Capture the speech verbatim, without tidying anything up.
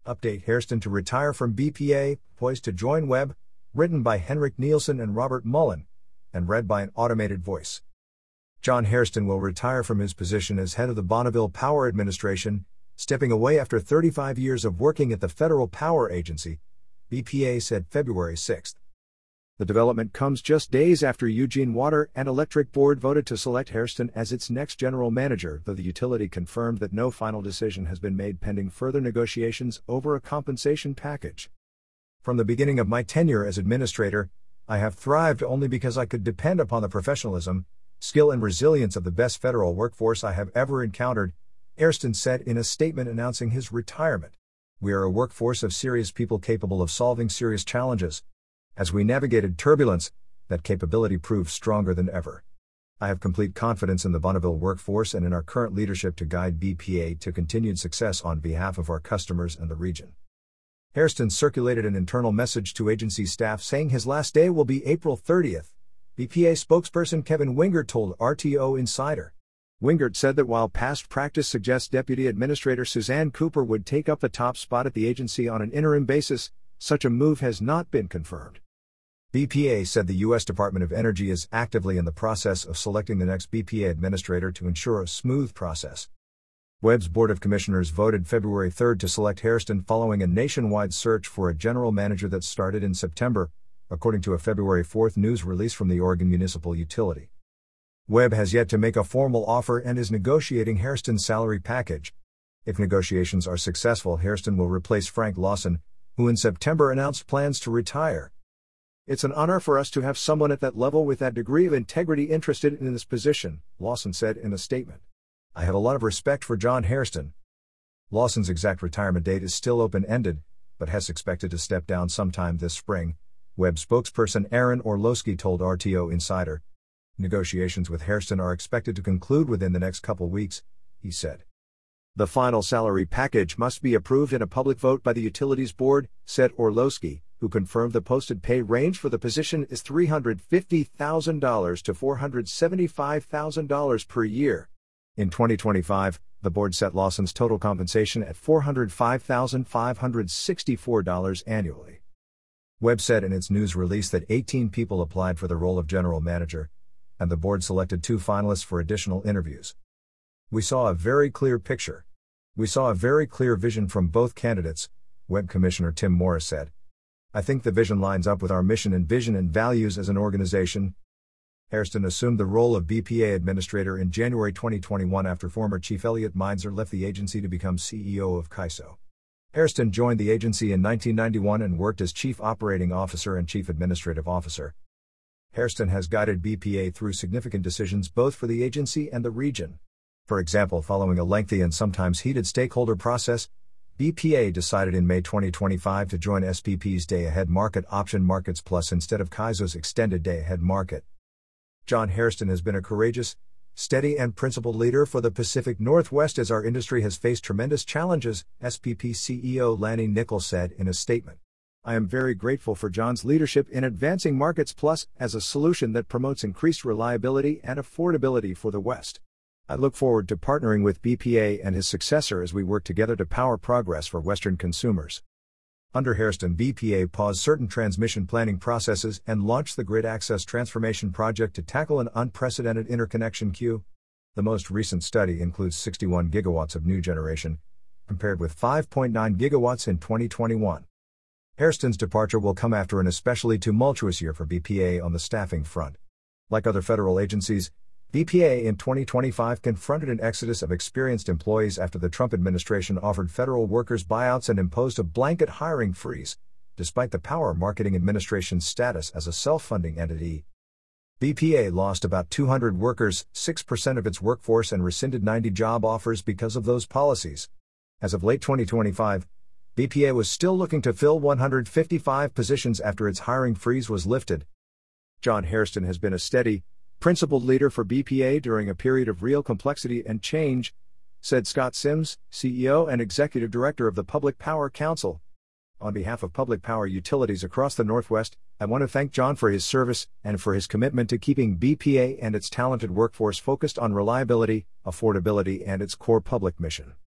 Update: Hairston to retire from B P A, poised to join Webb, written by Henrik Nielsen and Robert Mullen, and read by an automated voice. John Hairston will retire from his position as head of the Bonneville Power Administration, stepping away after thirty-five years of working at the Federal Power Agency, B P A said February sixth. The development comes just days after Eugene Water and Electric Board voted to select Hairston as its next general manager, though the utility confirmed that no final decision has been made pending further negotiations over a compensation package. From the beginning of my tenure as administrator, I have thrived only because I could depend upon the professionalism, skill and resilience of the best federal workforce I have ever encountered, Hairston said in a statement announcing his retirement. We are a workforce of serious people capable of solving serious challenges. As we navigated turbulence, that capability proved stronger than ever. I have complete confidence in the Bonneville workforce and in our current leadership to guide B P A to continued success on behalf of our customers and the region. Hairston circulated an internal message to agency staff saying his last day will be April thirtieth. B P A spokesperson Kevin Wingert told R T O Insider. Wingert said that while past practice suggests Deputy Administrator Suzanne Cooper would take up the top spot at the agency on an interim basis, such a move has not been confirmed. B P A said the U S Department of Energy is actively in the process of selecting the next B P A administrator to ensure a smooth process. Webb's Board of Commissioners voted February third to select Hairston following a nationwide search for a general manager that started in September, according to a February fourth news release from the Oregon Municipal Utility. Webb has yet to make a formal offer and is negotiating Hairston's salary package. If negotiations are successful, Hairston will replace Frank Lawson, who in September announced plans to retire. It's an honor for us to have someone at that level with that degree of integrity interested in this position, Lawson said in a statement. I have a lot of respect for John Hairston. Lawson's exact retirement date is still open-ended, but has expected to step down sometime this spring, Webb spokesperson Aaron Orlowski told R T O Insider. Negotiations with Hairston are expected to conclude within the next couple weeks, he said. The final salary package must be approved in a public vote by the utilities board, said Orlowski, who confirmed the posted pay range for the position is three hundred fifty thousand dollars to four hundred seventy-five thousand dollars per year. In twenty twenty-five, the board set Lawson's total compensation at four hundred five thousand five hundred sixty-four dollars annually. Webb said in its news release that eighteen people applied for the role of general manager, and the board selected two finalists for additional interviews. We saw a very clear picture. We saw a very clear vision from both candidates, Webb Commissioner Tim Morris said. I think the vision lines up with our mission and vision and values as an organization. Hairston assumed the role of B P A administrator in January twenty twenty-one after former Chief Elliot Meinzer left the agency to become C E O of CAISO. Hairston joined the agency in nineteen ninety-one and worked as Chief Operating Officer and Chief Administrative Officer. Hairston has guided B P A through significant decisions both for the agency and the region. For example, following a lengthy and sometimes heated stakeholder process, B P A decided in May twenty twenty-five to join S P P's Day-Ahead Market Option Markets Plus instead of CAISO's Extended Day-Ahead Market. John Hairston has been a courageous, steady and principled leader for the Pacific Northwest as our industry has faced tremendous challenges, S P P C E O Lanny Nichols said in a statement. I am very grateful for John's leadership in advancing Markets Plus as a solution that promotes increased reliability and affordability for the West. I look forward to partnering with B P A and his successor as we work together to power progress for Western consumers. Under Hairston, B P A paused certain transmission planning processes and launched the Grid Access Transformation Project to tackle an unprecedented interconnection queue. The most recent study includes sixty-one gigawatts of new generation, compared with five point nine gigawatts in twenty twenty-one. Hairston's departure will come after an especially tumultuous year for B P A on the staffing front. Like other federal agencies, B P A in twenty twenty-five confronted an exodus of experienced employees after the Trump administration offered federal workers buyouts and imposed a blanket hiring freeze, despite the Power Marketing Administration's status as a self-funding entity. B P A lost about two hundred workers, six percent of its workforce, and rescinded ninety job offers because of those policies. As of late twenty twenty-five, B P A was still looking to fill one hundred fifty-five positions after its hiring freeze was lifted. John Hairston has been a steady, principled leader for B P A during a period of real complexity and change, said Scott Sims, C E O and Executive Director of the Public Power Council. On behalf of public power utilities across the Northwest, I want to thank John for his service and for his commitment to keeping B P A and its talented workforce focused on reliability, affordability, and its core public mission.